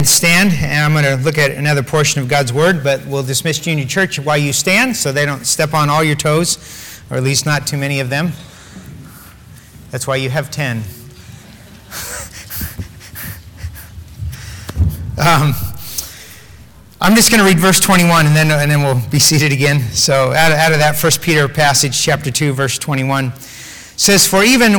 Stand, and I'm going to look at another portion of God's Word, but we'll dismiss Junior Church while you stand so they don't step on all your toes, or at least not too many of them. That's why you have 10. I'm just going to read verse 21, and then we'll be seated again. So out of that 1 Peter passage, chapter 2, verse 21, says, For even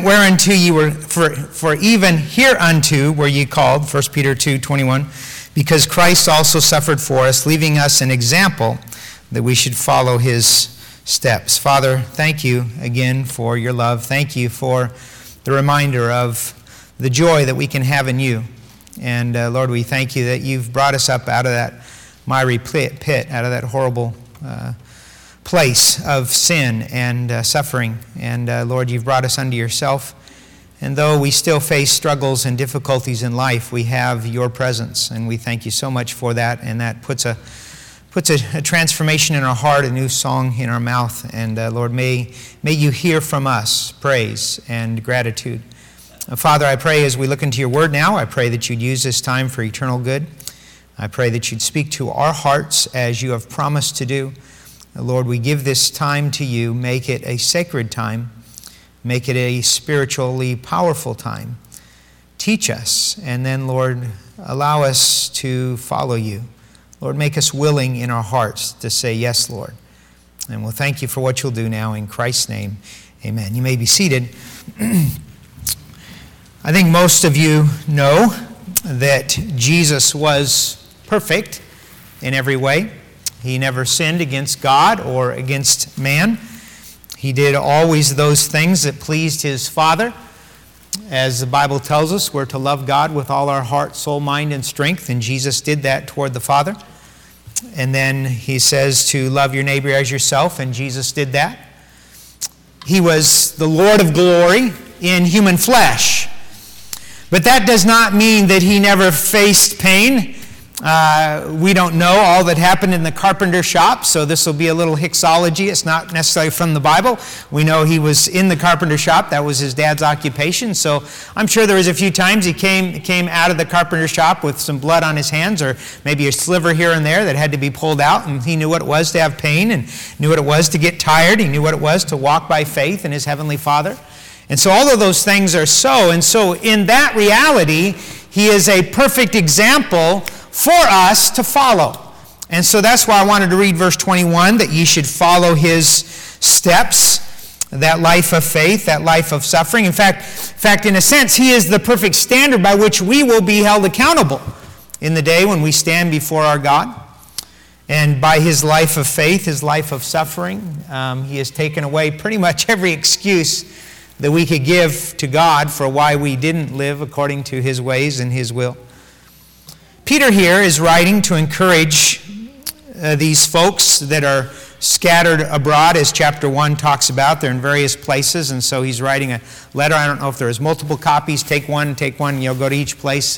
hereunto were ye called, 1 Peter 2:21, because Christ also suffered for us, leaving us an example that we should follow his steps. Father, thank you again for your love. Thank you for the reminder of the joy that we can have in you. And Lord, we thank you that you've brought us up out of that miry pit, out of that horrible place of sin and suffering. And Lord, you've brought us unto yourself. And though we still face struggles and difficulties in life, we have your presence. And we thank you so much for that. And that puts a transformation in our heart, a new song in our mouth. And Lord, may you hear from us praise and gratitude. Father, I pray as we look into your word now, I pray that you'd use this time for eternal good. I pray that you'd speak to our hearts as you have promised to do. Lord, we give this time to you. Make it a sacred time. Make it a spiritually powerful time. Teach us, and then, Lord, allow us to follow you. Lord, make us willing in our hearts to say, yes, Lord. And we'll thank you for what you'll do now in Christ's name. Amen. You may be seated. I think most of you know that Jesus was perfect in every way. He never sinned against God or against man. He did always those things that pleased his Father. As the Bible tells us, we're to love God with all our heart, soul, mind, and strength, and Jesus did that toward the Father. And then he says to love your neighbor as yourself, and Jesus did that. He was the Lord of glory in human flesh. But that does not mean that he never faced pain. We don't know all that happened in the carpenter shop, so this will be a little Hicksology. It's not necessarily from the Bible. We know he was in the carpenter shop. That was his dad's occupation. So I'm sure there was a few times he came out of the carpenter shop with some blood on his hands, or maybe a sliver here and there that had to be pulled out, and he knew what it was to have pain and knew what it was to get tired. He knew what it was to walk by faith in his heavenly Father. And so all of those things are so. And so in that reality, he is a perfect example for us to follow. And so that's why I wanted to read verse 21, that ye should follow his steps, that life of faith, that life of suffering. In fact, in a sense, he is the perfect standard by which we will be held accountable in the day when we stand before our God. And by his life of faith, his life of suffering, he has taken away pretty much every excuse that we could give to God for why we didn't live according to his ways and his will. Peter here is writing to encourage these folks that are scattered abroad, as chapter 1 talks about. They're in various places, and so he's writing a letter. I don't know if there's multiple copies. Take one, go to each place.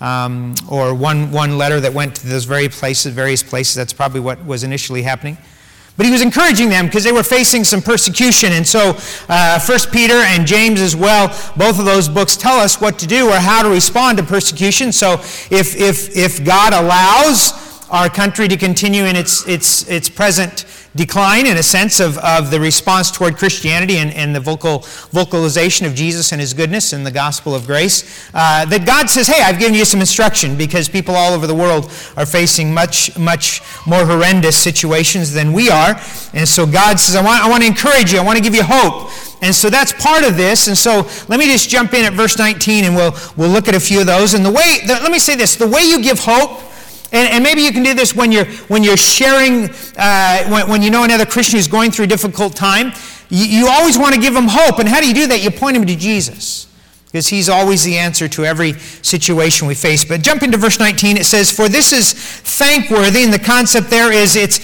Or one letter that went to those various places. That's probably what was initially happening. But he was encouraging them because they were facing some persecution. And so 1 Peter and James as well, both of those books tell us what to do or how to respond to persecution. So if God allows our country to continue in its present decline, in a sense of the response toward Christianity and the vocalization of Jesus and his goodness and the gospel of grace, that God says, hey, I've given you some instruction, because people all over the world are facing much, much more horrendous situations than we are. And so God says, I want to encourage you. I want to give you hope. And so that's part of this. And so let me just jump in at verse 19, and we'll look at a few of those. And let me say this, the way you give hope, and maybe you can do this when you're sharing, when you know another Christian who's going through a difficult time. You always want to give them hope. And how do you do that? You point them to Jesus, because he's always the answer to every situation we face. But jump into verse 19. It says, "For this is thankworthy," and the concept there is it's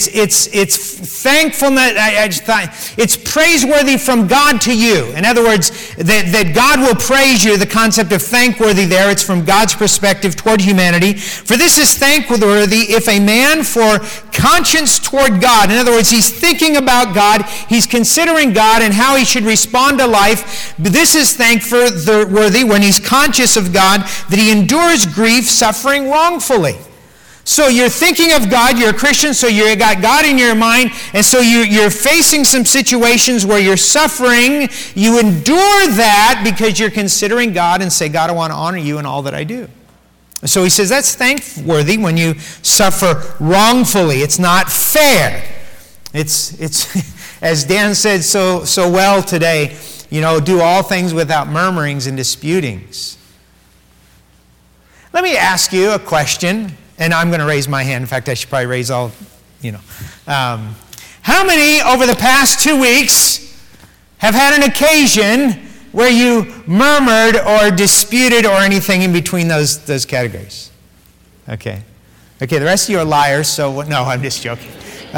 thankfulness. It's praiseworthy from God to you. In other words, that God will praise you. The concept of thankworthy there, it's from God's perspective toward humanity. For this is thankworthy if a man for conscience toward God. In other words, he's thinking about God. He's considering God and how he should respond to life. This is thankworthy thankworthy when he's conscious of God, that he endures grief, suffering wrongfully. So you're thinking of God, you're a Christian, so you got God in your mind, and so you're facing some situations where you're suffering. You endure that because you're considering God and say, God, I want to honor you in all that I do. So he says that's thankworthy when you suffer wrongfully. It's not fair. It's as Dan said so well today, do all things without murmurings and disputings. Let me ask you a question. And I'm going to raise my hand. In fact, I should probably raise all, How many over the past 2 weeks have had an occasion where you murmured or disputed or anything in between those categories? Okay, the rest of you are liars, so no, I'm just joking.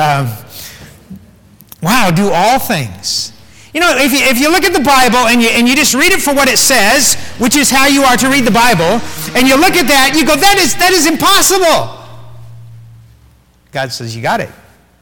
Wow, do all things. If you look at the Bible and you just read it for what it says, which is how you are to read the Bible, and you look at that, you go, that is impossible. God says, you got it.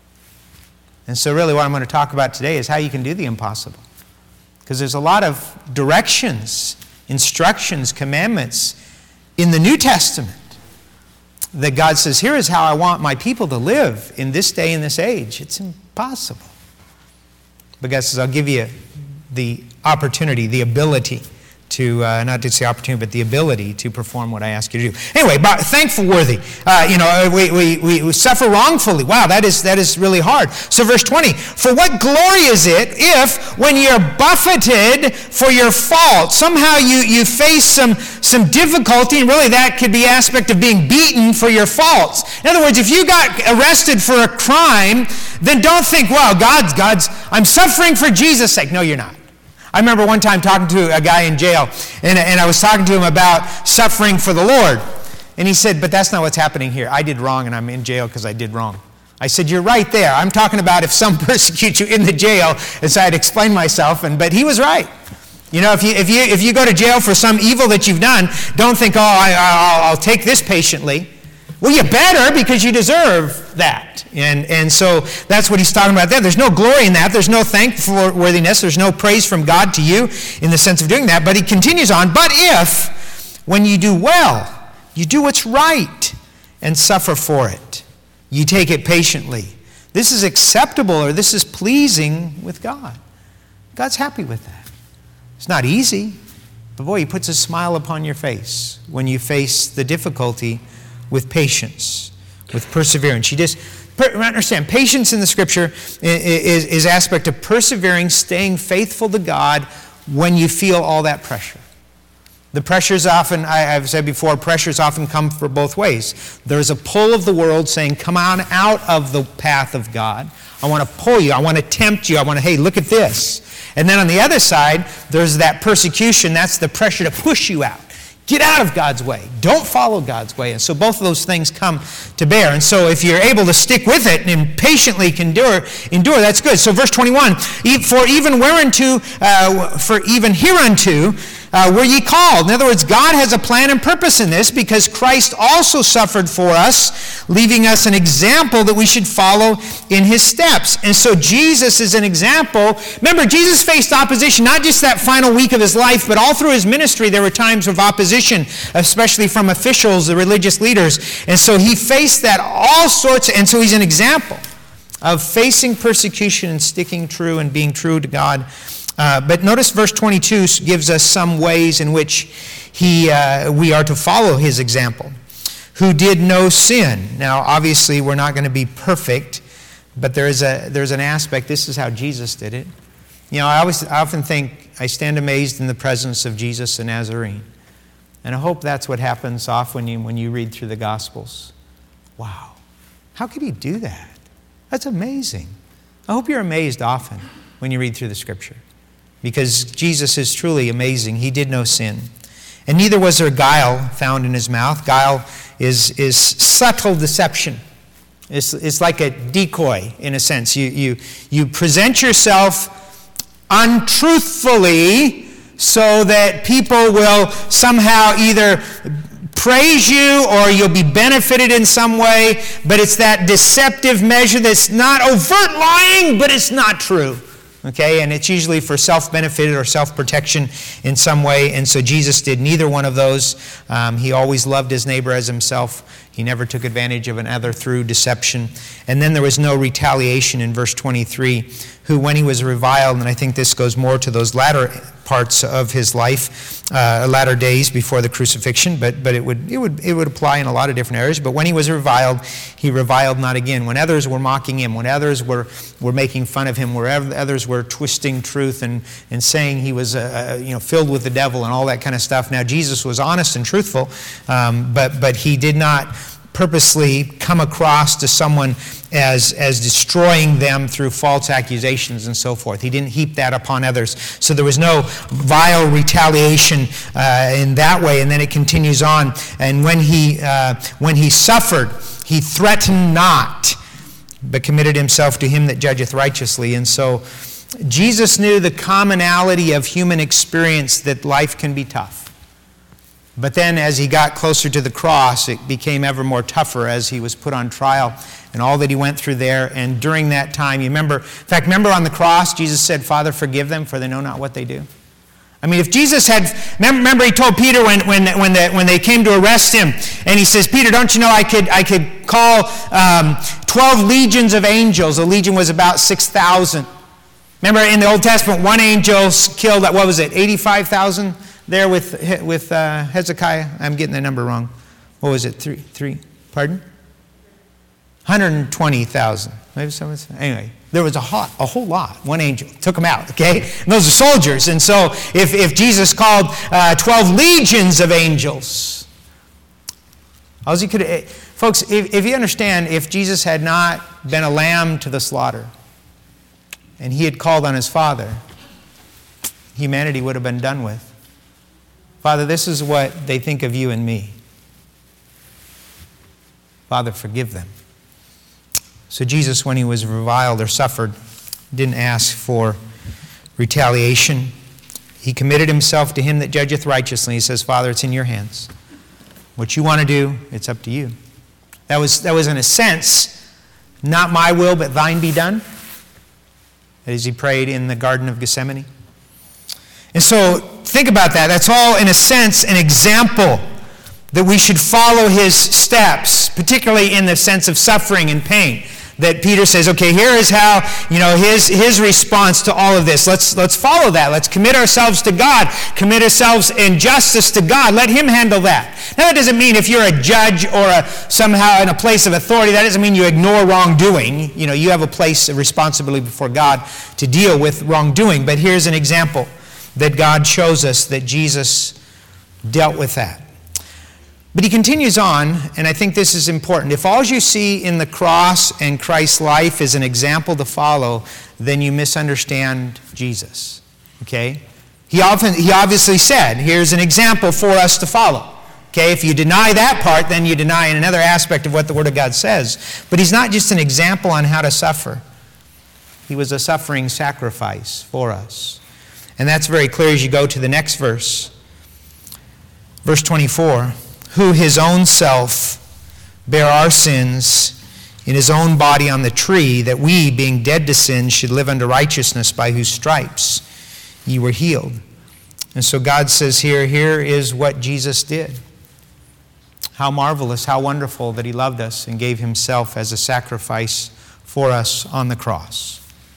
And so really what I'm going to talk about today is how you can do the impossible. Because there's a lot of directions, instructions, commandments in the New Testament that God says, here is how I want my people to live in this day and this age. It's impossible. But God says, I'll give you the opportunity, the ability to, not just the opportunity, but the ability to perform what I ask you to do. Anyway, thankworthy. We suffer wrongfully. Wow, that is really hard. So verse 20, for what glory is it if when you're buffeted for your fault, somehow you face some difficulty, and really that could be aspect of being beaten for your faults. In other words, if you got arrested for a crime, then don't think, wow, I'm suffering for Jesus' sake. No, you're not. I remember one time talking to a guy in jail, and I was talking to him about suffering for the Lord. And he said, but that's not what's happening here. I did wrong, and I'm in jail because I did wrong. I said, you're right there. I'm talking about if some persecute you in the jail. And so I had explained myself, but he was right. If you go to jail for some evil that you've done, don't think, I'll take this patiently. Well, you better, because you deserve that. And so that's what he's talking about there. There's no glory in that. There's no thankworthiness. There's no praise from God to you in the sense of doing that. But he continues on, but if, when you do well, you do what's right and suffer for it, you take it patiently, this is acceptable or this is pleasing with God. God's happy with that. It's not easy, but boy, he puts a smile upon your face when you face the difficulty with patience, with perseverance. You just understand, patience in the Scripture is aspect of persevering, staying faithful to God when you feel all that pressure. The pressures often, I've said before, pressures often come for both ways. There's a pull of the world saying, come on out of the path of God. I want to pull you. I want to tempt you. I want to, hey, look at this. And then on the other side, there's that persecution. That's the pressure to push you out. Get out of God's way. Don't follow God's way. And so both of those things come to bear. And so if you're able to stick with it and patiently endure, that's good. So verse 21, for even hereunto were ye called. In other words, God has a plan and purpose in this because Christ also suffered for us, leaving us an example that we should follow in his steps. And so Jesus is an example. Remember, Jesus faced opposition, not just that final week of his life, but all through his ministry there were times of opposition, especially from officials, the religious leaders. And so he faced that all sorts, and so he's an example of facing persecution and sticking true and being true to God. But notice verse 22 gives us some ways in which we are to follow his example. Who did no sin. Now, obviously, we're not going to be perfect, but there's an aspect. This is how Jesus did it. I often think I stand amazed in the presence of Jesus the Nazarene. And I hope that's what happens often when you read through the Gospels. Wow. How could he do that? That's amazing. I hope you're amazed often when you read through the Scripture. Because Jesus is truly amazing. He did no sin. And neither was there guile found in his mouth. Guile is subtle deception. It's like a decoy, in a sense. You present yourself untruthfully so that people will somehow either praise you or you'll be benefited in some way. But it's that deceptive measure that's not overt lying, but it's not true. okay? And it's usually for self-benefit or self-protection in some way. And so Jesus did neither one of those. He always loved his neighbor as himself. He never took advantage of another through deception. And then there was no retaliation in verse 23, who when he was reviled, and I think this goes more to those latter parts of his life, latter days before the crucifixion, but it would apply in a lot of different areas. But when he was reviled, he reviled not again. When others were mocking him, when others were making fun of him, where others were twisting truth and saying he was filled with the devil and all that kind of stuff. Now Jesus was honest and truthful, but he did not purposely come across to someone as destroying them through false accusations and so forth. He didn't heap that upon others. So there was no vile retaliation in that way. And then it continues on. And when he suffered, he threatened not, but committed himself to him that judgeth righteously. And so Jesus knew the commonality of human experience, that life can be tough. But then as he got closer to the cross, it became ever more tougher as he was put on trial and all that he went through there. And during that time, remember on the cross, Jesus said, Father, forgive them, for they know not what they do. I mean, if Jesus had, remember he told Peter when they came to arrest him, and he says, Peter, don't you know I could call 12 legions of angels. A legion was about 6,000. Remember in the Old Testament, one angel killed, 85,000? There with Hezekiah, I'm getting the number wrong. What was it? Three? Pardon? 120,000. Maybe someone said. Anyway, there was a whole lot. One angel took them out. Okay, and those are soldiers. And so, if Jesus called 12 legions of angels, all he could, folks, if you understand, if Jesus had not been a lamb to the slaughter, and he had called on his Father, humanity would have been done with. Father, this is what they think of you and me. Father, forgive them. So Jesus, when he was reviled or suffered, didn't ask for retaliation. He committed himself to him that judgeth righteously. He says, Father, it's in your hands. What you want to do, it's up to you. That was in a sense, not my will, but thine be done, as he prayed in the Garden of Gethsemane. And so, think about that. That's all, in a sense, an example that we should follow his steps, particularly in the sense of suffering and pain. That Peter says, okay, here is how, his response to all of this. Let's follow that. Let's commit ourselves to God. Commit ourselves in justice to God. Let him handle that. Now, that doesn't mean if you're a judge or somehow in a place of authority, that doesn't mean you ignore wrongdoing. You have a place of responsibility before God to deal with wrongdoing. But here's an example that God shows us that Jesus dealt with that. But he continues on, and I think this is important. If all you see in the cross and Christ's life is an example to follow, then you misunderstand Jesus. Okay? He obviously said, here's an example for us to follow. Okay? If you deny that part, then you deny another aspect of what the Word of God says. But he's not just an example on how to suffer. He was a suffering sacrifice for us. And that's very clear as you go to the next verse. Verse 24. Who his own self bare our sins in his own body on the tree, that we, being dead to sin, should live unto righteousness, by whose stripes ye were healed. And so God says here is what Jesus did. How marvelous, how wonderful that he loved us and gave himself as a sacrifice for us on the cross.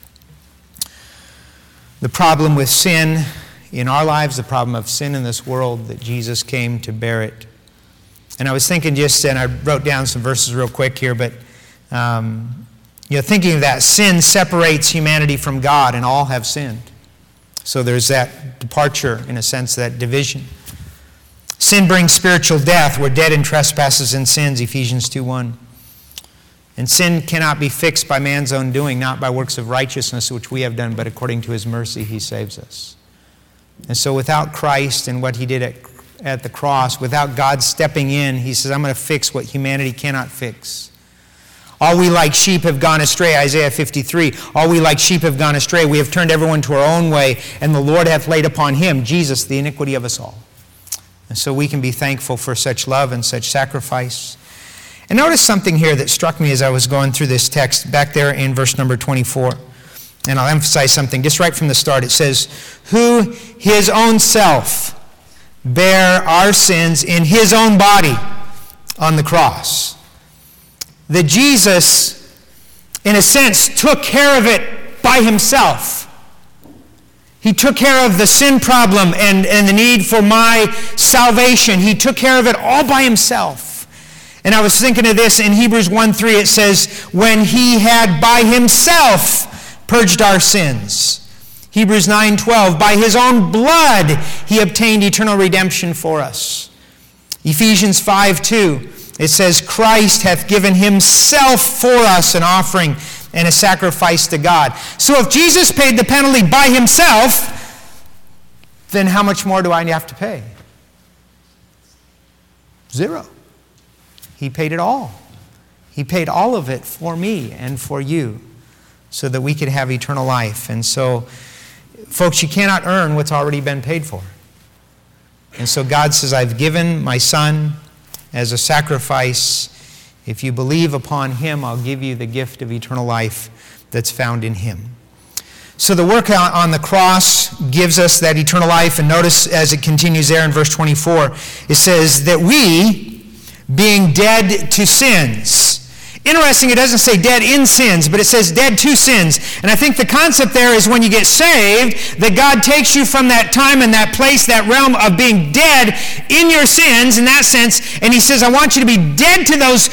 The problem with sin in our lives, the problem of sin in this world, that Jesus came to bear it. And I was thinking and I wrote down some verses real quick here, but thinking of that, sin separates humanity from God, and all have sinned. So there's that departure, in a sense, that division. Sin brings spiritual death. We're dead in trespasses and sins, Ephesians 2:1. And sin cannot be fixed by man's own doing, not by works of righteousness which we have done, but according to his mercy he saves us. And so without Christ and what he did at the cross, without God stepping in, he says, I'm going to fix what humanity cannot fix. All we like sheep have gone astray, Isaiah 53. All we like sheep have gone astray. We have turned everyone to our own way, and the Lord hath laid upon him, Jesus, the iniquity of us all. And so we can be thankful for such love and such sacrifice. And notice something here that struck me as I was going through this text, back there in verse number 24. And I'll emphasize something just right from the start. It says, who his own self bare our sins in his own body on the cross. That Jesus, in a sense, took care of it by himself. He took care of the sin problem and the need for my salvation. He took care of it all by himself. And I was thinking of this in Hebrews 1:3. It says, when he had by himself purged our sins. Hebrews 9:12, by his own blood he obtained eternal redemption for us. Ephesians 5:2, it says, Christ hath given himself for us an offering and a sacrifice to God. So if Jesus paid the penalty by himself, then how much more do I have to pay? Zero. He paid it all. He paid all of it for me and for you so that we could have eternal life. And so, folks, you cannot earn what's already been paid for. And so God says, I've given my Son as a sacrifice. If you believe upon him, I'll give you the gift of eternal life that's found in him. So the work on the cross gives us that eternal life. And notice as it continues there in verse 24, it says that we, being dead to sins. Interesting, it doesn't say dead in sins, but it says dead to sins. And I think the concept there is when you get saved, that God takes you from that time and that place, that realm of being dead in your sins, in that sense, and he says, I want you to be dead to those,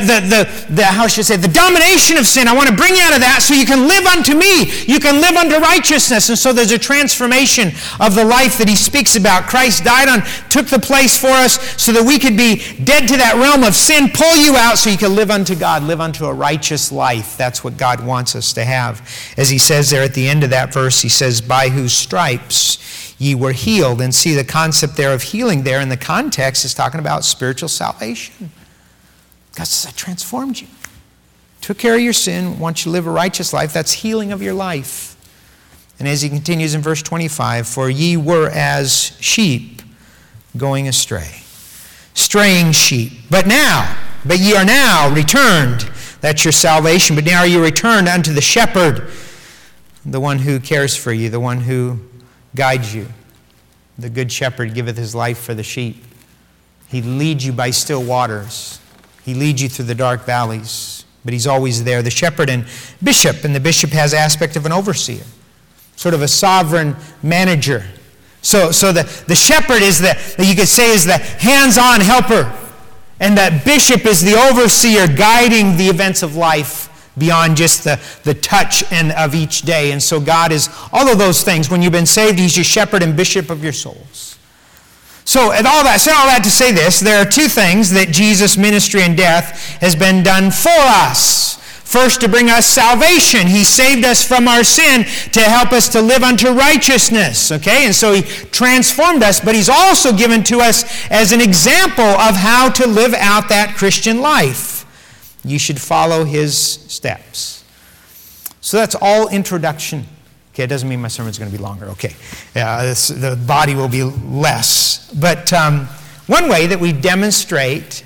how should I say, the domination of sin. I want to bring you out of that so you can live unto me. You can live unto righteousness. And so there's a transformation of the life that he speaks about. Christ died took the place for us so that we could be dead to that realm of sin, pull you out so you can live unto God. Live unto a righteous life. That's what God wants us to have. As he says there at the end of that verse, he says, by whose stripes ye were healed. And see the concept there of healing there in the context is talking about spiritual salvation. God says, I transformed you. Took care of your sin, wants you to live a righteous life. That's healing of your life. And as he continues in verse 25, for ye were as sheep going astray. Straying sheep. But ye are now returned. That's your salvation. But now you returned unto the shepherd, the one who cares for you, the one who guides you. The good shepherd giveth his life for the sheep. He leads you by still waters. He leads you through the dark valleys. But he's always there. The shepherd and the bishop has aspect of an overseer. Sort of a sovereign manager. So the shepherd is you could say is the hands-on helper. And that bishop is the overseer guiding the events of life beyond just the touch of each day. And so God is all of those things. When you've been saved, he's your shepherd and bishop of your souls. So and all that to say this, there are two things that Jesus' ministry and death has been done for us. First, to bring us salvation. He saved us from our sin to help us to live unto righteousness. Okay? And so he transformed us, but he's also given to us as an example of how to live out that Christian life. You should follow his steps. So that's all introduction. Okay, it doesn't mean my sermon's going to be longer. Okay. The body will be less. But one way that we demonstrate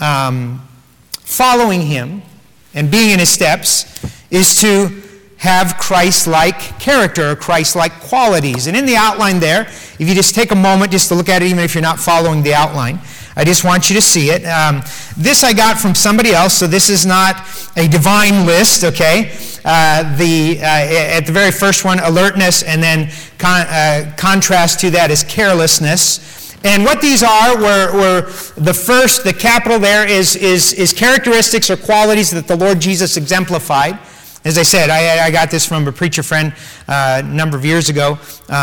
following him and being in his steps is to have Christ-like character or Christ-like qualities. And in the outline there, if you just take a moment just to look at it, even if you're not following the outline, I just want you to see it. This I got from somebody else, so this is not a divine list, okay? At the very first one, alertness, and then contrast to that is carelessness. And what these are were the capital there is characteristics or qualities that the Lord Jesus exemplified. As I said, I got this from a preacher friend a number of years ago,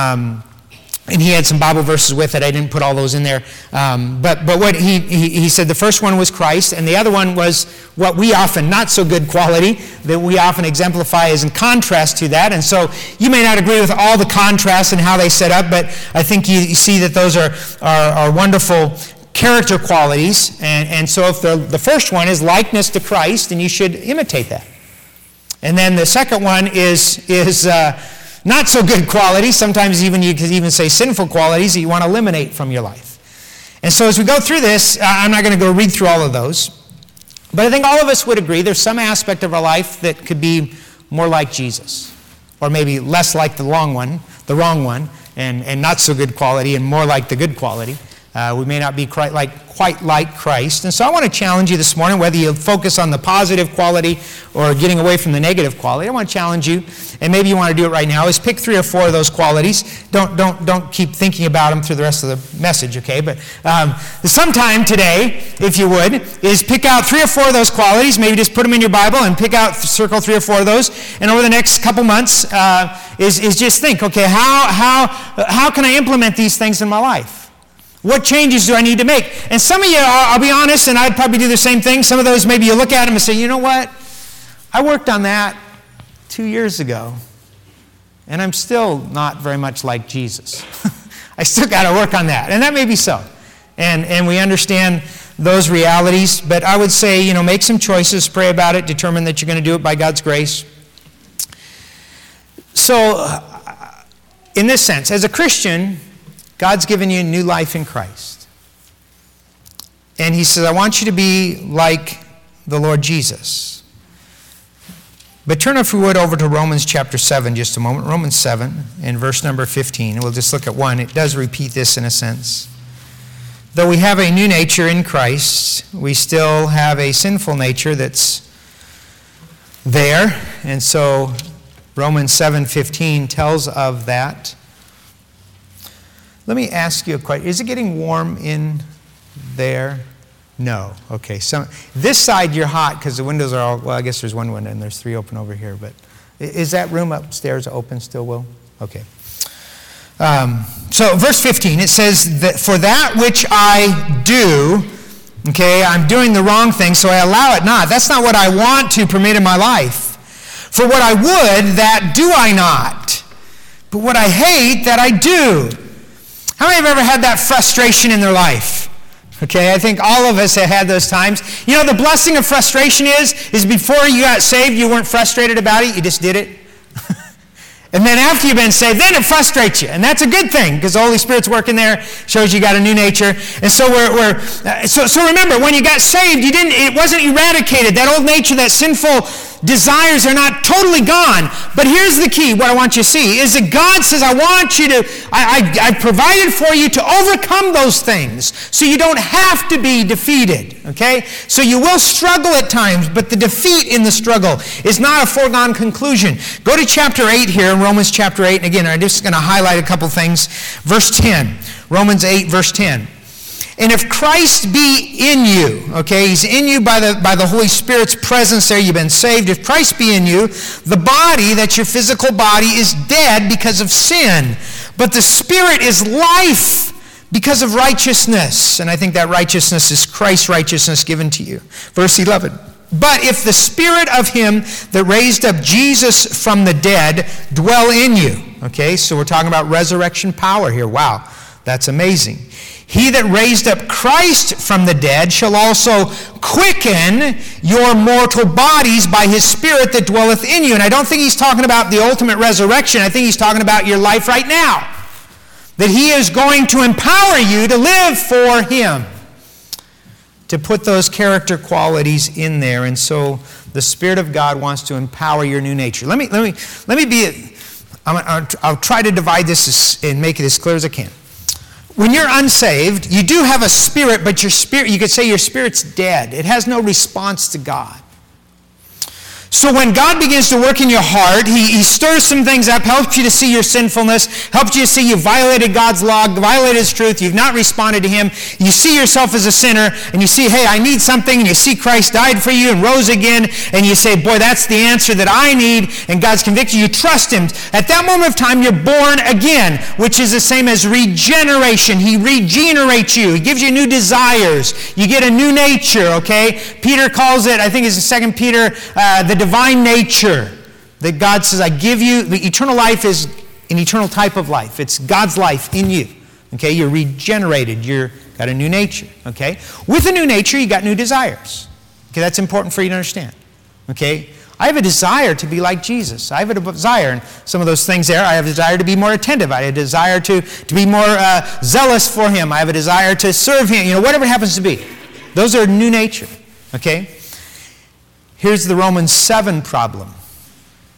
and he had some Bible verses with it. I didn't put all those in there. But what he said, the first one was Christ, and the other one was what we often, not so good quality, that we often exemplify as in contrast to that. And so you may not agree with all the contrasts and how they set up, but I think you see that those are wonderful character qualities. And so if the first one is likeness to Christ, then you should imitate that. And then the second one is not so good qualities. Sometimes even you could even say sinful qualities that you want to eliminate from your life. And so as we go through this, I'm not going to go read through all of those. But I think all of us would agree there's some aspect of our life that could be more like Jesus. or maybe less like the wrong one, and not so good quality, and more like the good quality. We may not be quite like Christ. And so I want to challenge you this morning, whether you focus on the positive quality or getting away from the negative quality. I want to challenge you, and maybe you want to do it right now, is pick 3 or 4 of those qualities. Don't keep thinking about them through the rest of the message, okay? But sometime today, if you would, is pick out 3 or 4 of those qualities. Maybe just put them in your Bible and circle 3 or 4 of those. And over the next couple months, is just think, okay, how can I implement these things in my life? What changes do I need to make? And some of you, I'll be honest, and I'd probably do the same thing. Some of those, maybe you look at them and say, you know what? I worked on that 2 years ago, and I'm still not very much like Jesus. I still got to work on that. And that may be so. And we understand those realities. But I would say, make some choices, pray about it, determine that you're going to do it by God's grace. So, in this sense, as a Christian, God's given you new life in Christ. And he says, I want you to be like the Lord Jesus. But turn, if we would, over to Romans chapter 7 just a moment. Romans 7 and verse number 15. We'll just look at one. It does repeat this in a sense. Though we have a new nature in Christ, we still have a sinful nature that's there. And so Romans 7:15 tells of that. Let me ask you a question. Is it getting warm in there? No. Okay. So this side you're hot because the windows are all, well, I guess there's one window and there's 3 open over here. But is that room upstairs open still, Will? Okay. So verse 15, it says that for that which I do, okay, I'm doing the wrong thing, so I allow it not. That's not what I want to permit in my life. For what I would, that do I not. But what I hate, that I do. How many have ever had that frustration in their life? Okay, I think all of us have had those times. The blessing of frustration is before you got saved, you weren't frustrated about it, you just did it. And then after you've been saved, then it frustrates you. And that's a good thing, because the Holy Spirit's working there, shows you got a new nature. And so so remember, when you got saved, it wasn't eradicated. That old nature, that sinful desires are not totally gone. But here's the key, what I want you to see, is that God says, I've provided for you to overcome those things, so you don't have to be defeated, okay? So you will struggle at times, but the defeat in the struggle is not a foregone conclusion. Go to chapter 8 here, in Romans chapter 8, and again, I'm just going to highlight a couple things. Verse 10, Romans 8, verse 10. And if Christ be in you, okay, he's in you by the Holy Spirit's presence there, you've been saved. If Christ be in you, the body, that's your physical body, is dead because of sin. But the Spirit is life because of righteousness. And I think that righteousness is Christ's righteousness given to you. Verse 11. But if the Spirit of him that raised up Jesus from the dead dwell in you. Okay, so we're talking about resurrection power here. Wow, that's amazing. He that raised up Christ from the dead shall also quicken your mortal bodies by his Spirit that dwelleth in you. And I don't think he's talking about the ultimate resurrection. I think he's talking about your life right now. That he is going to empower you to live for him. To put those character qualities in there. And so the Spirit of God wants to empower your new nature. Let me be, I'll try to divide this and make it as clear as I can. When you're unsaved, you do have a spirit, but your spirit, you could say your spirit's dead. It has no response to God. So when God begins to work in your heart, he stirs some things up, helps you to see your sinfulness, helps you to see you violated God's law, violated his truth, you've not responded to him, you see yourself as a sinner, and you see, hey, I need something, and you see Christ died for you and rose again, and you say, boy, that's the answer that I need, and God's convicted you, trust him. At that moment of time, you're born again, which is the same as regeneration. He regenerates you. He gives you new desires. You get a new nature, okay? Peter calls it, I think it's 2 Peter, the divine nature, that God says, I give you, the eternal life is an eternal type of life. It's God's life in you. Okay, you're regenerated. You've got a new nature. Okay, with a new nature, you got new desires. Okay, that's important for you to understand. Okay, I have a desire to be like Jesus. I have a desire, and some of those things there, I have a desire to be more attentive. I have a desire to be more zealous for him. I have a desire to serve him. Whatever it happens to be. Those are new nature. Okay. Here's the Romans 7 problem.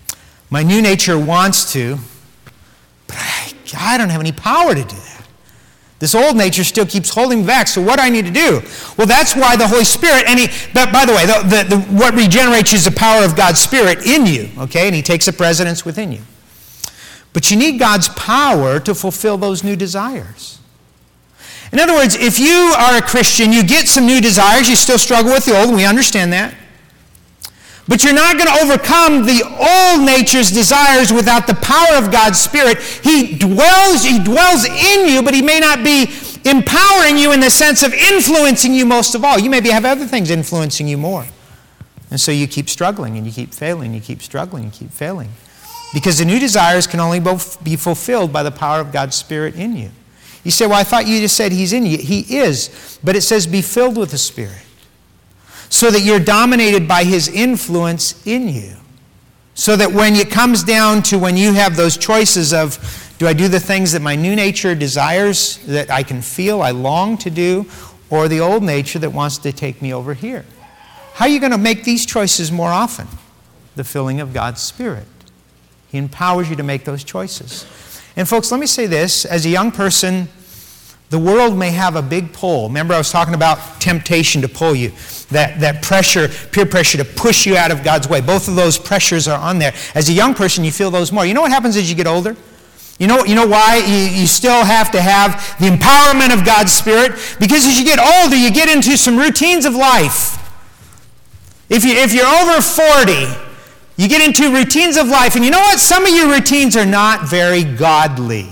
My new nature wants to, but I don't have any power to do that. This old nature still keeps holding me back. So what do I need to do? Well, that's why the Holy Spirit, but by the way, what regenerates you is the power of God's Spirit in you, okay? And He takes a precedence within you. But you need God's power to fulfill those new desires. In other words, if you are a Christian, you get some new desires, you still struggle with the old, we understand that. But you're not going to overcome the old nature's desires without the power of God's Spirit. He dwells in you, but He may not be empowering you in the sense of influencing you most of all. You maybe have other things influencing you more. And so you keep struggling and you keep failing, you keep struggling and keep failing. Because the new desires can only be fulfilled by the power of God's Spirit in you. You say, well, I thought you just said He's in you. He is, but it says be filled with the Spirit, so that you're dominated by His influence in you. So that when it comes down to when you have those choices of, do I do the things that my new nature desires, that I can feel, I long to do, or the old nature that wants to take me over here? How are you going to make these choices more often? The filling of God's Spirit. He empowers you to make those choices. And folks, let me say this. As a young person, the world may have a big pull. Remember I was talking about temptation to pull you. That pressure, peer pressure to push you out of God's way. Both of those pressures are on there. As a young person, you feel those more. You know what happens as you get older? You know why you still have to have the empowerment of God's Spirit? Because as you get older, you get into some routines of life. If you're over 40, you get into routines of life. And you know what? Some of your routines are not very godly.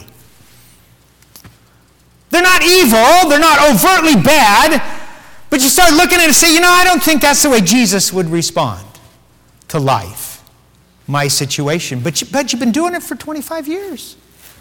They're not evil. They're not overtly bad. But you start looking at it and say, I don't think that's the way Jesus would respond to life, my situation. But you've been doing it for 25 years.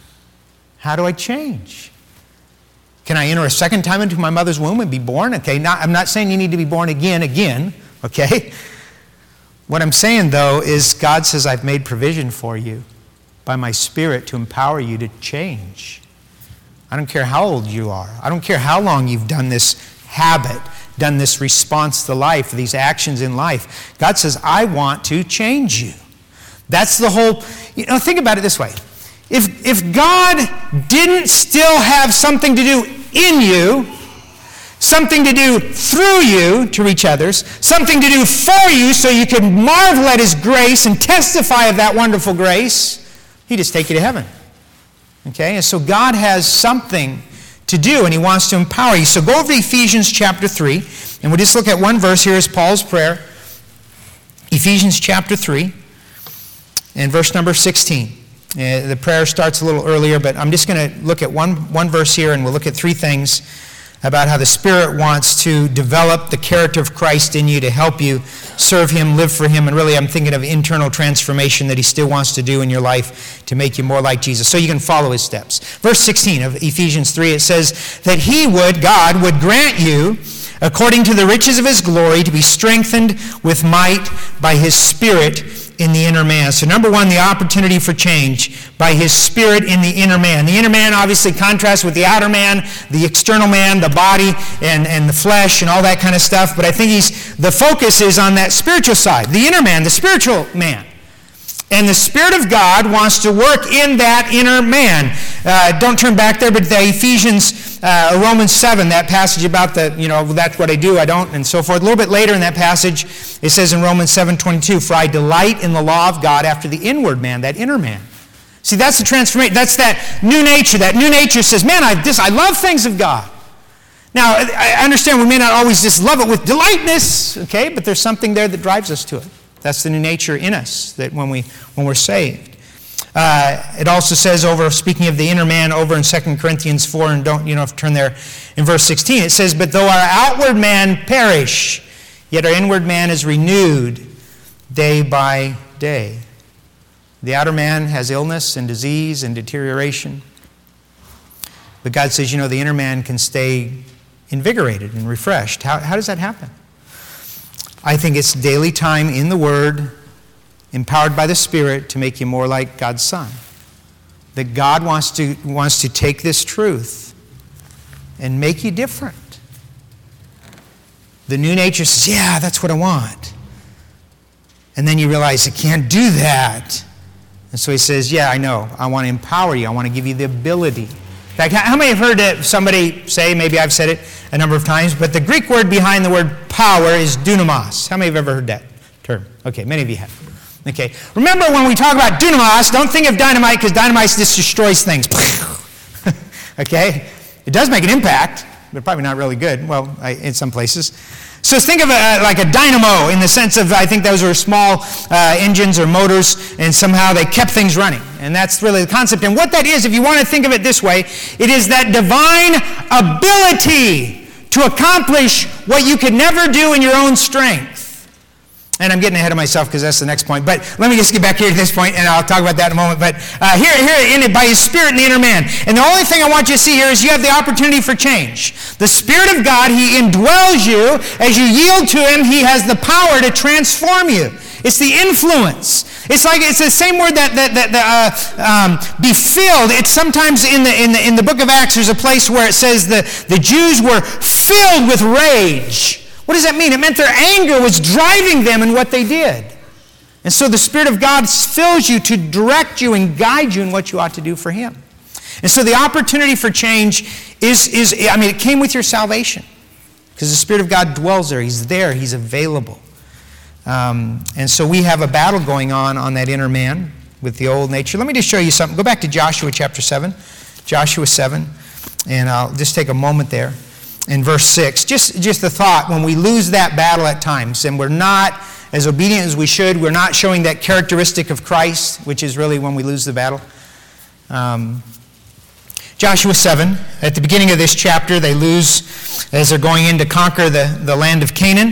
How do I change? Can I enter a second time into my mother's womb and be born? Okay, I'm not saying you need to be born again, okay? What I'm saying, though, is God says, I've made provision for you by my Spirit to empower you to change. I don't care how old you are. I don't care how long you've done this habit, done this response to life, these actions in life. God says, I want to change you. That's the whole, think about it this way. If God didn't still have something to do in you, something to do through you to reach others, something to do for you so you could marvel at His grace and testify of that wonderful grace, He'd just take you to heaven. Okay, and so God has something to do, and He wants to empower you. So go over to Ephesians chapter 3, and we'll just look at one verse. Here is Paul's prayer. Ephesians chapter 3, and verse number 16. The prayer starts a little earlier, but I'm just going to look at one verse here, and we'll look at three things about how the Spirit wants to develop the character of Christ in you to help you serve Him, live for Him, and really I'm thinking of internal transformation that He still wants to do in your life to make you more like Jesus, so you can follow His steps. Verse 16 of Ephesians 3, it says that God would grant you, according to the riches of His glory, to be strengthened with might by His Spirit in the inner man. So number one, the opportunity for change by His Spirit in the inner man. The inner man obviously contrasts with the outer man, the external man, the body, and the flesh, and all that kind of stuff. But I think the focus is on that spiritual side, the inner man, the spiritual man. And the Spirit of God wants to work in that inner man. Don't turn back there, but the Ephesians, Romans 7, that passage about that's what I do, I don't, and so forth. A little bit later in that passage, it says in Romans 7:22, for I delight in the law of God after the inward man, that inner man. See, that's the transformation. That's that new nature. That new nature says, man, I love things of God. Now, I understand we may not always just love it with delightness, okay, but there's something there that drives us to it. That's the new nature in us, that when we're saved. It also says speaking of the inner man, over in 2 Corinthians 4, and don't have to turn there, in verse 16, it says, but though our outward man perish, yet our inward man is renewed day by day. The outer man has illness and disease and deterioration. But God says, the inner man can stay invigorated and refreshed. How does that happen? I think it's daily time in the Word, empowered by the Spirit, to make you more like God's Son. That God wants to take this truth and make you different. The new nature says, yeah, that's what I want. And then you realize it can't do that And so he says, yeah, I know. I want to empower you. I want to give you the ability. In fact, how many have heard somebody say, maybe I've said it a number of times, but the Greek word behind the word power is dunamis. How many have ever heard that term? Okay, many of you have. Okay, remember when we talk about dunamis, don't think of dynamite, because dynamite just destroys things. Okay? It does make an impact, but probably not really good, well, in some places. So think of it like a dynamo in the sense of, I think those were small engines or motors, and somehow they kept things running. And that's really the concept. And what that is, if you want to think of it this way, it is that divine ability to accomplish what you could never do in your own strength. And I'm getting ahead of myself because that's the next point. But let me just get back here to this point, and I'll talk about that in a moment. But here in it, by His Spirit in the inner man. And the only thing I want you to see here is you have the opportunity for change. The Spirit of God, He indwells you. As you yield to Him, He has the power to transform you. It's the influence. It's the same word that be filled. It's sometimes in the book of Acts, there's a place where it says the Jews were filled with rage. What does that mean? It meant their anger was driving them in what they did. And so the Spirit of God fills you to direct you and guide you in what you ought to do for Him. And so the opportunity for change it came with your salvation. Because the Spirit of God dwells there. He's there. He's available. And so we have a battle going on that inner man with the old nature. Let me just show you something. Go back to Joshua chapter 7. Joshua 7. And I'll just take a moment there. In verse 6, just the thought, when we lose that battle at times, and we're not as obedient as we should, we're not showing that characteristic of Christ, which is really when we lose the battle. Joshua 7, at the beginning of this chapter, they lose, as they're going in to conquer the land of Canaan,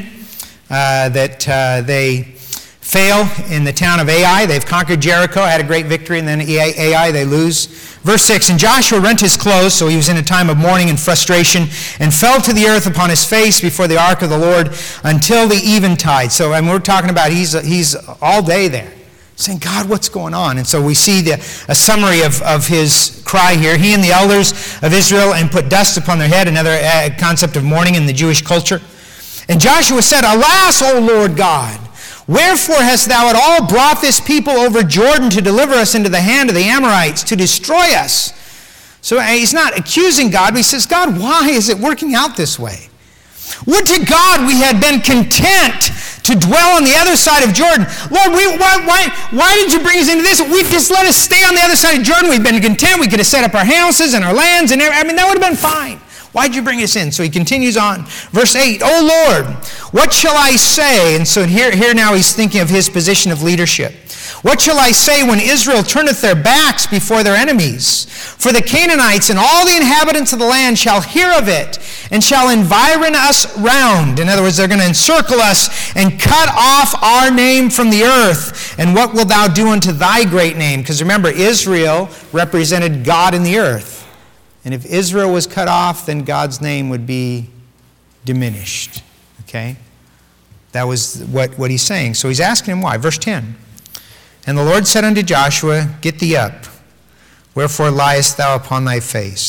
they fail in the town of Ai. They've conquered Jericho, had a great victory, and then Ai they lose. Verse 6, and Joshua rent his clothes, so he was in a time of mourning and frustration, and fell to the earth upon his face before the ark of the Lord until the eventide. So we're talking about he's all day there, saying, God, what's going on? And so we see a summary of his cry here. He and the elders of Israel and put dust upon their head, another concept of mourning in the Jewish culture. And Joshua said, Alas, O Lord God, wherefore hast thou at all brought this people over Jordan to deliver us into the hand of the Amorites, to destroy us? So he's not accusing God, but he says, God, why is it working out this way? Would to God we had been content to dwell on the other side of Jordan. Lord, why did you bring us into this? We just let us stay on the other side of Jordan. We've been content. We could have set up our houses and our lands, and that would have been fine. Why'd you bring us in? So he continues on. Verse 8, O Lord, what shall I say? And so here now he's thinking of his position of leadership. What shall I say when Israel turneth their backs before their enemies? For the Canaanites and all the inhabitants of the land shall hear of it, and shall environ us round. In other words, they're going to encircle us and cut off our name from the earth. And what wilt thou do unto thy great name? Because remember, Israel represented God in the earth. And if Israel was cut off, then God's name would be diminished. Okay? That was what he's saying. So he's asking him why. Verse 10. And the Lord said unto Joshua, Get thee up. Wherefore liest thou upon thy face?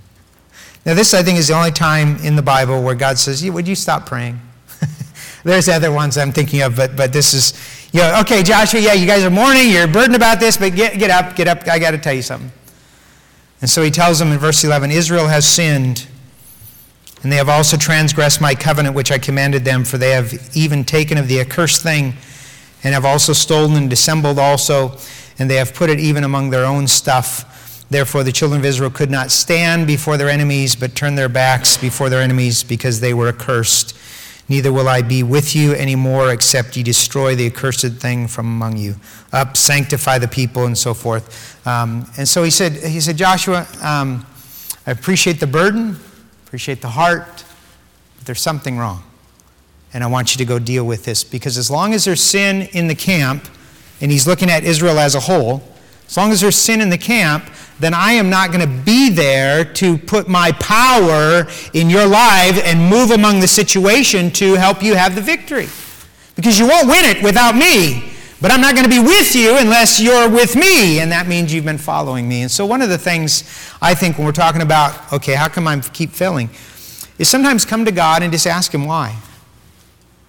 Now this, I think, is the only time in the Bible where God says, would you stop praying? There's other ones I'm thinking of, but this is, okay, Joshua, you guys are mourning, you're burdened about this, but get up, I got to tell you something. And so he tells them in verse 11, Israel has sinned, and they have also transgressed my covenant which I commanded them, for they have even taken of the accursed thing, and have also stolen and dissembled also, and they have put it even among their own stuff. Therefore the children of Israel could not stand before their enemies, but turned their backs before their enemies, because they were accursed. Neither will I be with you any more, except ye destroy the accursed thing from among you. Up, sanctify the people, and so forth. And so he said, Joshua, I appreciate the burden, appreciate the heart, but there's something wrong. And I want you to go deal with this. Because as long as there's sin in the camp, and he's looking at Israel as a whole, as long as there's sin in the camp, then I am not going to be there to put my power in your life and move among the situation to help you have the victory. Because you won't win it without me. But I'm not going to be with you unless you're with me. And that means you've been following me. And so one of the things I think when we're talking about, okay, how come I keep failing, is sometimes come to God and just ask Him why.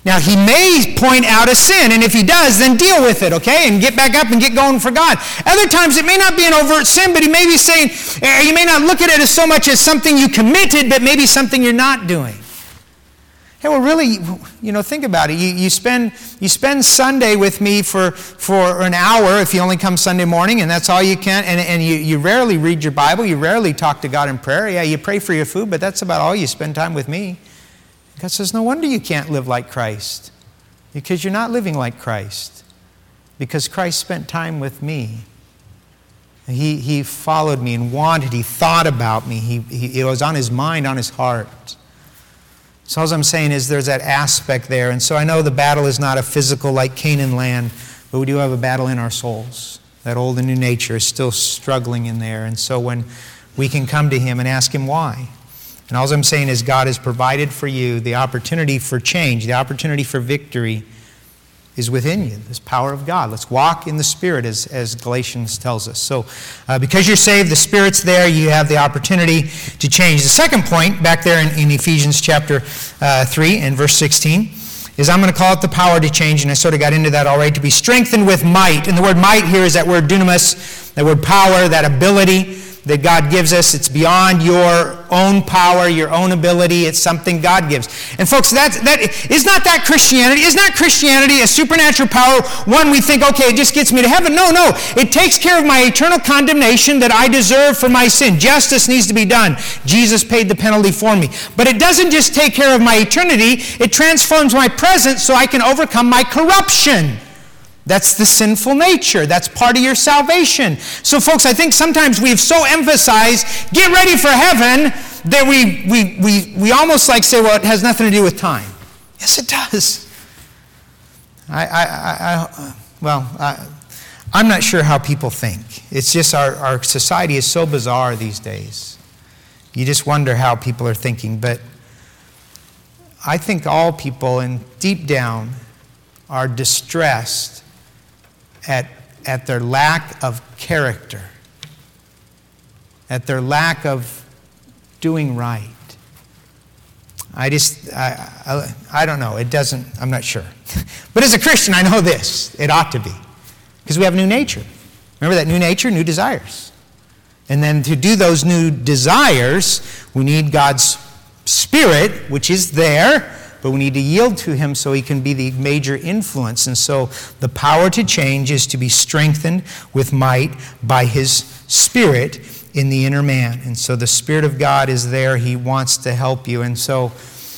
Now, he may point out a sin, and if he does, then deal with it, okay? And get back up and get going for God. Other times, it may not be an overt sin, but he may be saying, you may not look at it as so much as something you committed, but maybe something you're not doing. Hey, well, really, think about it. You spend Sunday with me for an hour if you only come Sunday morning, and that's all you can. And you rarely read your Bible. You rarely talk to God in prayer. Yeah, you pray for your food, but that's about all you spend time with me. God says, no wonder you can't live like Christ, because you're not living like Christ, because Christ spent time with me. He followed me and wanted, he thought about me. It was on his mind, on his heart. So all I'm saying is there's that aspect there. And so I know the battle is not a physical like Canaan land, but we do have a battle in our souls. That old and new nature is still struggling in there. And so when we can come to him and ask him why. And all I'm saying is God has provided for you the opportunity for change, the opportunity for victory is within you, this power of God. Let's walk in the Spirit as Galatians tells us. So because you're saved, the Spirit's there, you have the opportunity to change. The second point, back there in Ephesians chapter 3 and verse 16, is I'm going to call it the power to change, and I sort of got into that already, to be strengthened with might. And the word might here is that word dunamis, that word power, that ability that God gives us. It's beyond your own power, your own ability. It's something God gives. And folks, that is not that Christianity. Is not Christianity a supernatural power, one we think, okay, it just gets me to heaven? No. It takes care of my eternal condemnation that I deserve for my sin. Justice needs to be done. Jesus paid the penalty for me. But it doesn't just take care of my eternity. It transforms my present so I can overcome my corruption. That's the sinful nature. That's part of your salvation. So folks, I think sometimes we've so emphasized, get ready for heaven, that we almost like say, well, it has nothing to do with time. Yes, it does. I'm not sure how people think. It's just our society is so bizarre these days. You just wonder how people are thinking. But I think all people, and deep down, are distressed at their lack of character, at their lack of doing right. I don't know. It doesn't, I'm not sure. But as a Christian, I know this. It ought to be. Because we have a new nature. Remember that new nature? New desires. And then to do those new desires, we need God's Spirit, which is there, but we need to yield to him so he can be the major influence. And so the power to change is to be strengthened with might by his Spirit in the inner man. And so the Spirit of God is there. He wants to help you. And so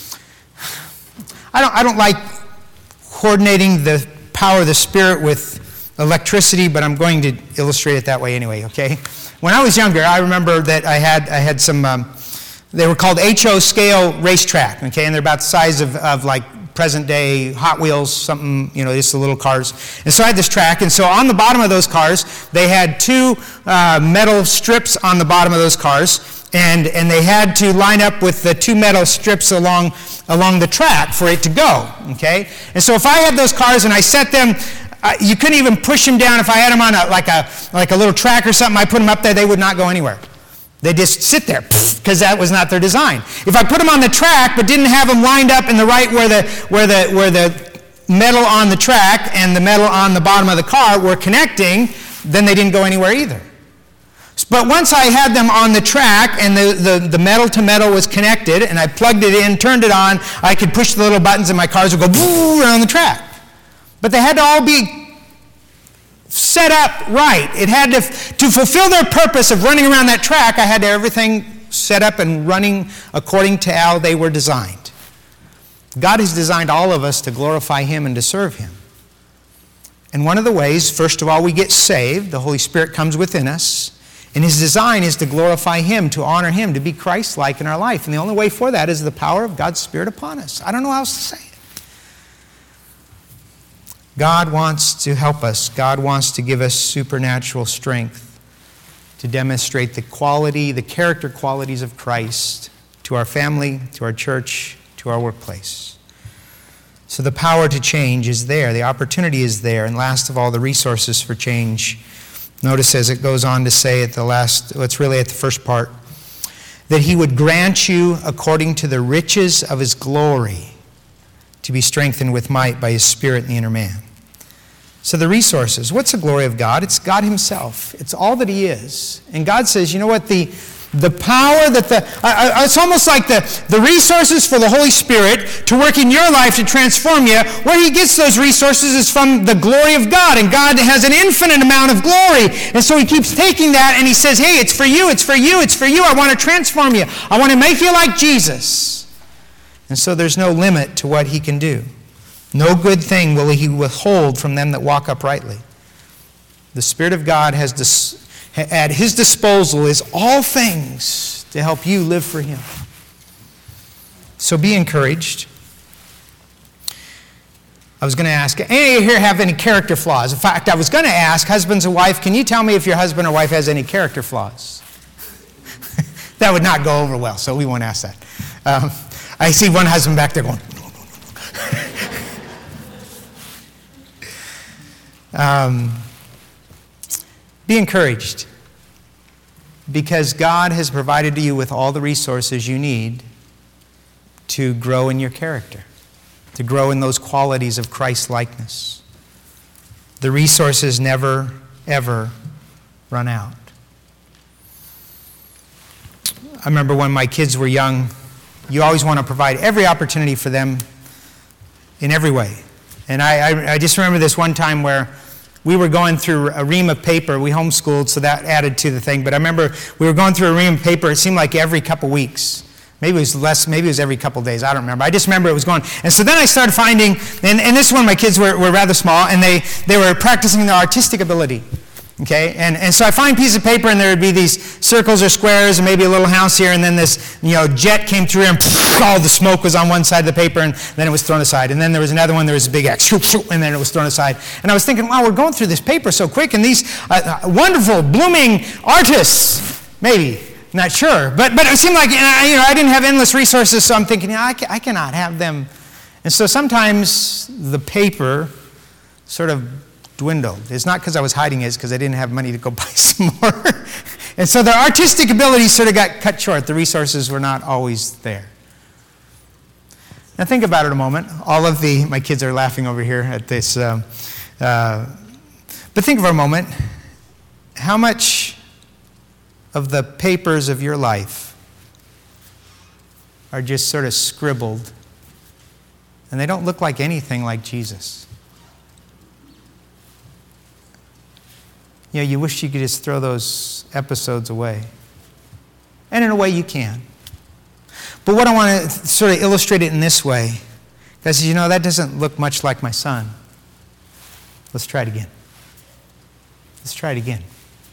I don't like coordinating the power of the Spirit with electricity, but I'm going to illustrate it that way anyway, okay? When I was younger, I remember that I had some... they were called HO scale racetrack, okay, and they're about the size of like present day Hot Wheels, something, just the little cars. And so I had this track, and so on the bottom of those cars, they had two metal strips on the bottom of those cars, and they had to line up with the two metal strips along the track for it to go, okay? And so if I had those cars and I set them, you couldn't even push them down. If I had them on like a little track or something, I put them up there, they would not go anywhere. They just sit there because that was not their design. If I put them on the track but didn't have them lined up in the right where the metal on the track and the metal on the bottom of the car were connecting, then they didn't go anywhere either. But once I had them on the track and the metal to metal was connected and I plugged it in, turned it on, I could push the little buttons and my cars would go around the track. But they had to all be set up right. It had to fulfill their purpose of running around that track, I had to have everything set up and running according to how they were designed. God has designed all of us to glorify him and to serve him. And one of the ways, first of all, we get saved, the Holy Spirit comes within us, and his design is to glorify him, to honor him, to be Christ-like in our life. And the only way for that is the power of God's Spirit upon us. I don't know how else to say it. God wants to help us. God wants to give us supernatural strength to demonstrate the character qualities of Christ to our family, to our church, to our workplace. So the power to change is there. The opportunity is there. And last of all, the resources for change. Notice as it goes on to say at it's really at the first part, that he would grant you according to the riches of his glory to be strengthened with might by his Spirit in the inner man. So the resources, what's the glory of God? It's God himself. It's all that he is. And God says, you know what, the power that it's almost like the resources for the Holy Spirit to work in your life to transform you, where he gets those resources is from the glory of God. And God has an infinite amount of glory. And so he keeps taking that and he says, hey, it's for you, it's for you, it's for you. I want to transform you. I want to make you like Jesus. And so there's no limit to what he can do. No good thing will he withhold from them that walk uprightly. The Spirit of God has at his disposal is all things to help you live for him. So be encouraged. I was going to ask, any of you here have any character flaws? In fact, I was going to ask, husbands and wife, can you tell me if your husband or wife has any character flaws? That would not go over well, so we won't ask that. I see one husband back there going, be encouraged, because God has provided to you with all the resources you need to grow in your character, to grow in those qualities of Christ-likeness. The resources never, ever run out. I remember when my kids were young, you always want to provide every opportunity for them in every way. And I just remember this one time where we were going through a ream of paper. We homeschooled, so that added to the thing. But I remember we were going through a ream of paper. It seemed like every couple weeks. Maybe it was less. Maybe it was every couple days. I don't remember. I just remember it was going. And so then I started finding, and this one, my kids were rather small, and they were practicing their artistic ability. Okay, and so I find pieces of paper, and there would be these circles or squares, and maybe a little house here, and then this jet came through, and all the smoke was on one side of the paper, and then it was thrown aside. And then there was another one, there was a big X, and then it was thrown aside. And I was thinking, wow, we're going through this paper so quick, and these wonderful, blooming artists, maybe, not sure, but it seemed like I didn't have endless resources, so I'm thinking, I cannot have them. And so sometimes the paper sort of dwindled. It's not because I was hiding it, it's because I didn't have money to go buy some more. And so their artistic abilities sort of got cut short. The resources were not always there. Now think about it a moment. My kids are laughing over here at this. But think for a moment, how much of the papers of your life are just sort of scribbled, and they don't look like anything like Jesus? You wish you could just throw those episodes away. And in a way you can. But what I want to sort of illustrate it in this way, because that doesn't look much like my son. Let's try it again. Let's try it again.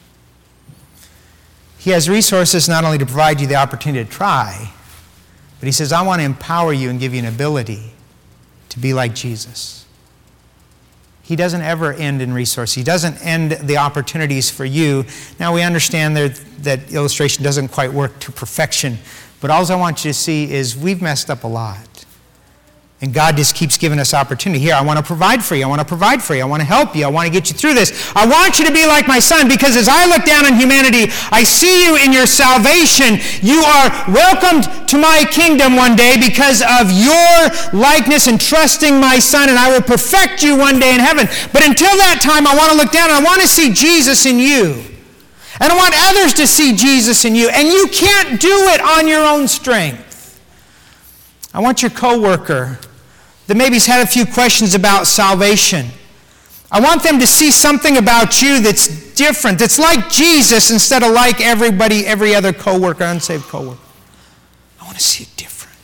He has resources not only to provide you the opportunity to try, but he says, I want to empower you and give you an ability to be like Jesus. He doesn't ever end in resource. He doesn't end the opportunities for you. Now, we understand that illustration doesn't quite work to perfection, but all I want you to see is we've messed up a lot. And God just keeps giving us opportunity. Here, I want to provide for you. I want to provide for you. I want to help you. I want to get you through this. I want you to be like my son, because as I look down on humanity, I see you in your salvation. You are welcomed to my kingdom one day because of your likeness and trusting my son, and I will perfect you one day in heaven. But until that time, I want to look down and I want to see Jesus in you. And I want others to see Jesus in you. And you can't do it on your own strength. I want your coworker that maybe's had a few questions about salvation. I want them to see something about you that's different, that's like Jesus instead of like every other coworker, unsaved coworker. I want to see it different.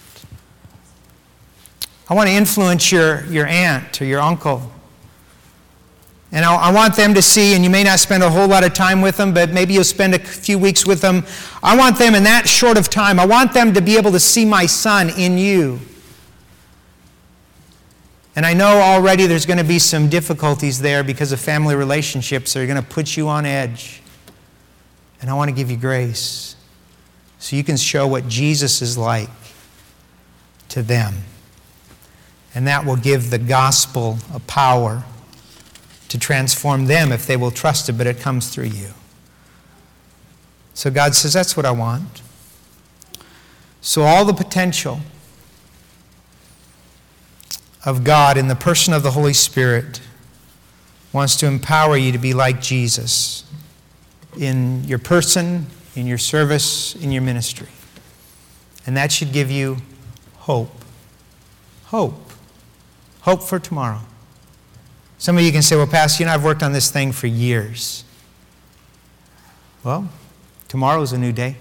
I want to influence your aunt or your uncle. And I want them to see, and you may not spend a whole lot of time with them, but maybe you'll spend a few weeks with them. I want them in that short of time, I want them to be able to see my son in you. And I know already there's going to be some difficulties there because of family relationships that are going to put you on edge. And I want to give you grace so you can show what Jesus is like to them. And that will give the gospel a power to transform them if they will trust it, but it comes through you. So God says, that's what I want. So all the potential of God in the person of the Holy Spirit wants to empower you to be like Jesus in your person, in your service, in your ministry. And that should give you hope. Hope. Hope for tomorrow. Some of you can say, well, Pastor, I've worked on this thing for years. Well, tomorrow's a new day.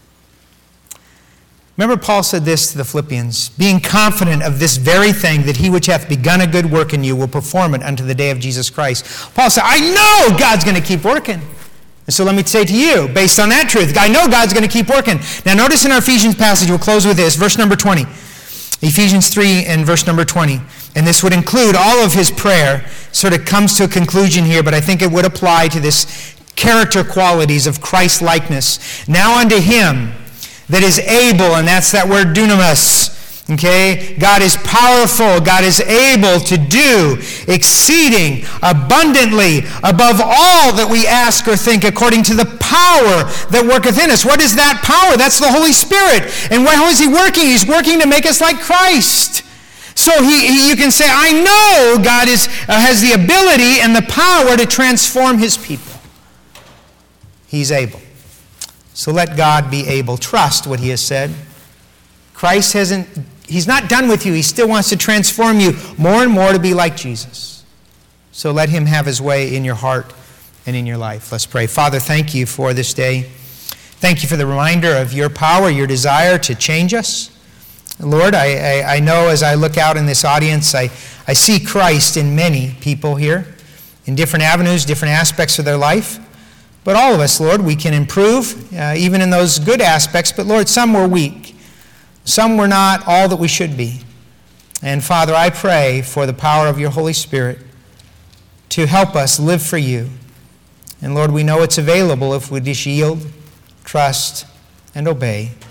Remember, Paul said this to the Philippians, being confident of this very thing, that he which hath begun a good work in you will perform it unto the day of Jesus Christ. Paul said, I know God's going to keep working. And so let me say to you, based on that truth, I know God's going to keep working. Now notice in our Ephesians passage, we'll close with this, verse number 20. Ephesians 3 and verse number 20. And this would include all of his prayer. Sort of comes to a conclusion here, but I think it would apply to this character qualities of Christ-likeness. Now unto him that is able, and that's that word dunamis, okay? God is powerful. God is able to do exceeding abundantly above all that we ask or think, according to the power that worketh in us. What is that power? That's the Holy Spirit. And how is he working? He's working to make us like Christ. So you can say, I know God has the ability and the power to transform his people. He's able. So let God be able. Trust what he has said. Christ he's not done with you. He still wants to transform you more and more to be like Jesus. So let him have his way in your heart and in your life. Let's pray. Father, thank you for this day. Thank you for the reminder of your power, your desire to change us. Lord, I know as I look out in this audience, I see Christ in many people here, in different avenues, different aspects of their life. But all of us, Lord, we can improve, even in those good aspects. But Lord, some were weak. Some were not all that we should be. And Father, I pray for the power of your Holy Spirit to help us live for you. And Lord, we know it's available if we just yield, trust, and obey.